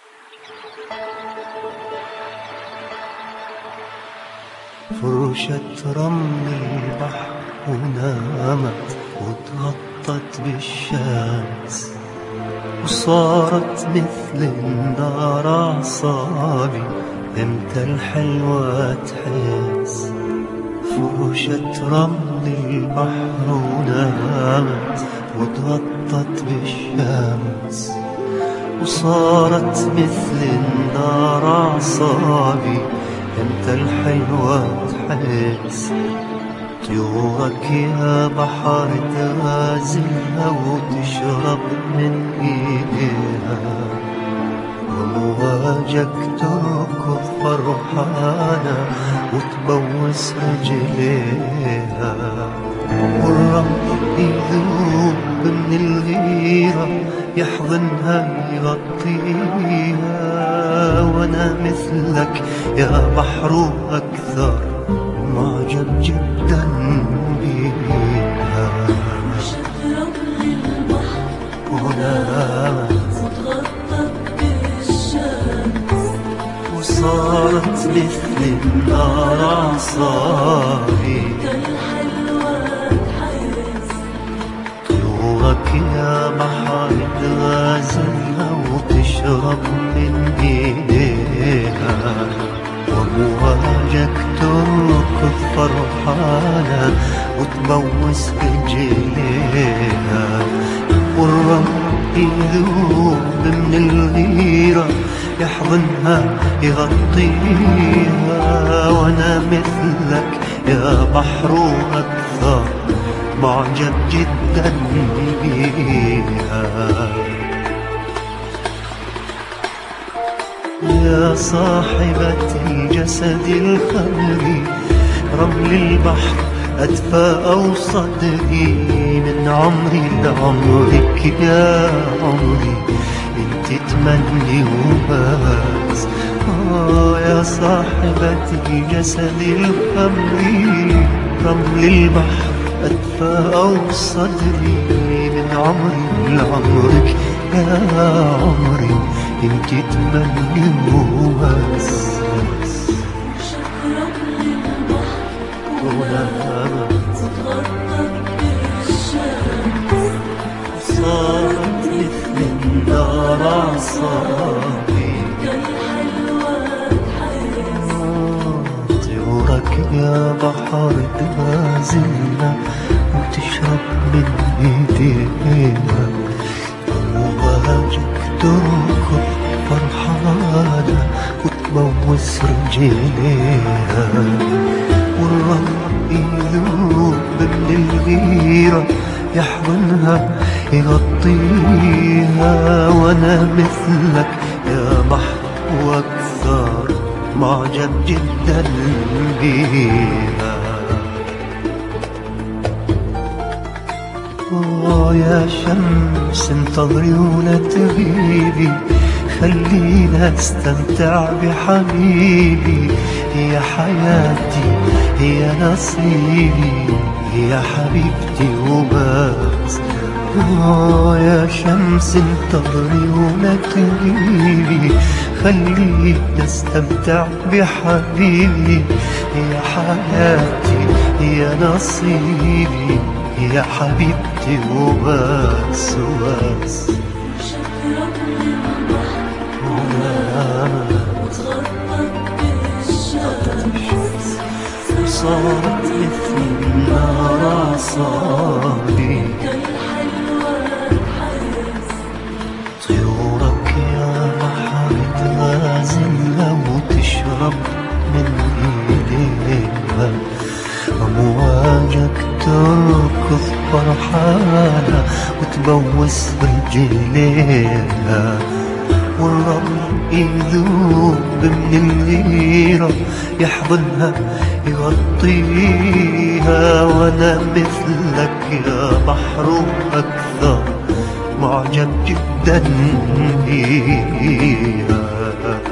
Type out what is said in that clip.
فرشة رمل البحر ونامت وتغطت بالشمس، وصارت مثل النار أعصابي امتى الحلوة تحس. فرشة رمل البحر ونامت وتغطت بالشمس، وصارت مثل النار أعصابي امتى الحلوة تحس. طيورك يا بحر تغازلها وتشرب من ايديها، ومواجك تركض فرحانة وتبوس رجليها. والرمل يذوب من الغيرة يحضنها يغطيها، وانا مثلك يا بحر واكثر معجب جدا بيها. ونامت وصارت مثل النار أعصابي، طيورك يا بحر تغازلها وتشرب من ايديها، ومواجك تركض فرحانة وتبوس رجليها. والرمل يذوب من الغيرة يحضنها يغطيها، وانا مثلك يا بحر واكثر معجب جدا بيها. يا صاحبة الجسد الخمري، رمل البحر أدفى أو صدري، من عمري لعمرك يا عمري انت تمني وبس. يا صاحبة الجسد الخمري، رمل البحر أدفى أو صدري، من عمري لعمرك يا عمري انت تمني وبس. ونامت صارت مثل النار أعصابي، طيورك يا بحر تغازلنا وتشرب من ايدينا، ومواجك تركض فرحانة وتبوس رجليها. والرمل يذوب من الغيرة يحضنها يغطيها، وانا مثلك يا بحر واكثر معجب جدا بيها. يا شمس انتظري ولا تغيبي، خلينا استمتع بحبيبي. هي حياتي هي نصيبي هي حبيبتي وبس. يا شمس انتظري ولا تغيبي، خلينا استمتع بحبيبي. هي حياتي هي نصيبي هي حبيبتي وبس وبس. صارت مثل النار أعصابي، طيورك يا بحر تغازلها وتشرب من ايديها، أمواجك تركض فرحانة وتبوس رجليها. والرمل يذوب من الغيرة يحضنها يغطيها، وانا مثلك يا بحر واكثر معجب جدا بيها.